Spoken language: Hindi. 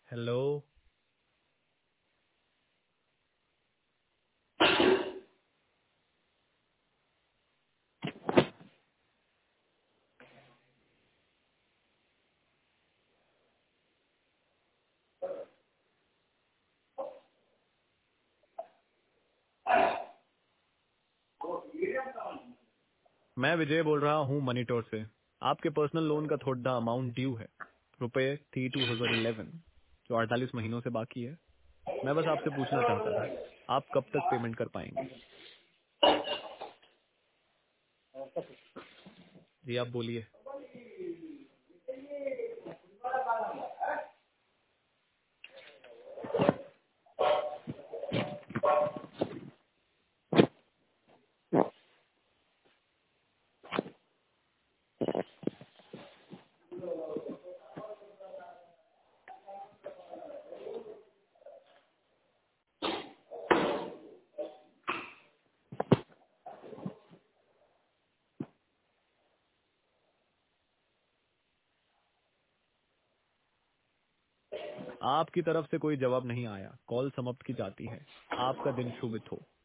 हेलो। मैं विजय बोल रहा हूँ मनीटोर से। आपके पर्सनल लोन का थोड़ा अमाउंट ड्यू है, रुपए 3211, जो 48 महीनों से बाकी है। मैं बस आपसे पूछना चाहता था, आप कब तक पेमेंट कर पाएंगे? जी आप बोलिए। आपकी तरफ से कोई जवाब नहीं आया, कॉल समाप्त की जाती है। आपका दिन शुभ हो।